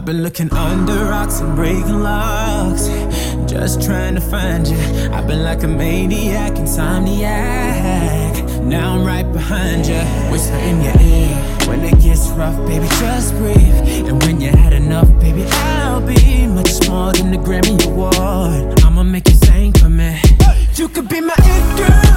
I've been looking under rocks and breaking locks, just trying to find you. I've been like a maniac, insomniac. Now I'm right behind you, whisper in your ear. When it gets rough, baby, just breathe. And when you had enough, baby, I'll be much more than the Grammy Award. I'ma make you sing for me. You could be my it girl.